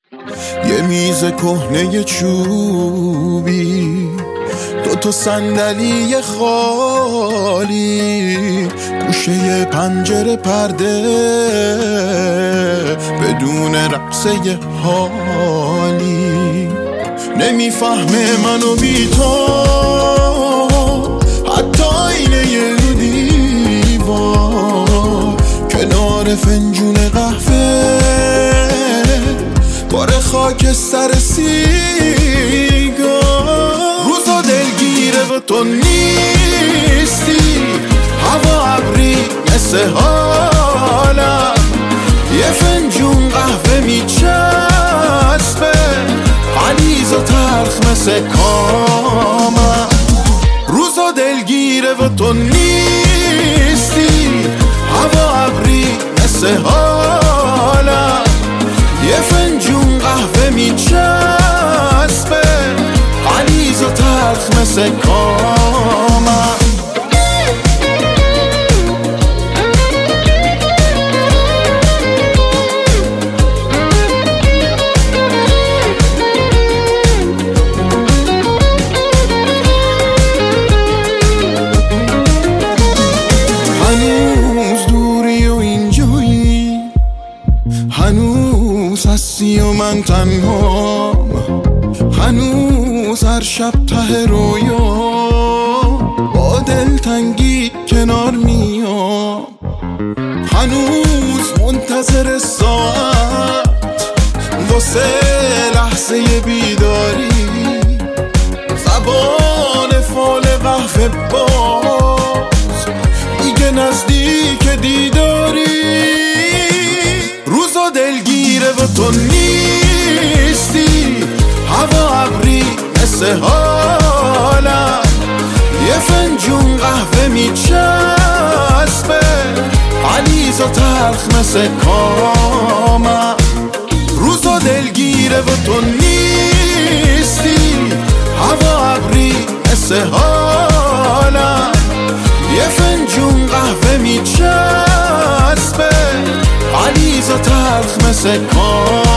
یه میز کهنه چوبی، 2 صندلی خالی، گوشه پنجره پرده بدون رقصه حالی. نمیفهمه منو بی تو، حتی اینه دیوار کنار فنجون قهوه، بار خاک سر سیگار. روزا دلگیره و تو نیستی، هوا ابری مثل حالم، یه فنجون قهوه میچسبه غلیظ و تلخ مثل کامم. روزا دلگیره و تو نیستی، هوا ابری مثل حالم، یه فنجون قهوه میچسبه غلیظ و تلخ مثل کامم. هنوز دوری و اینجایی، هنوز هستی و من تنهام، هنوز هر شب ته رویا با دلتنگی کنار میام، هنوز منتظر ساعت واسه لحظه بیداری، زبان فال قهوه باز دیگه نزدیک دیداری. روزا دلگیره و تو نیستی، هوا ابری مثل حالم، یه فنجون قهوه میچسبه غلیظ و تلخ مثل کامم. روزا دلگیره و تو نیستی، هوا ابری مثل حالم، یه فنجون قهوه میچسبه غلیظ و تلخ مثل کامم.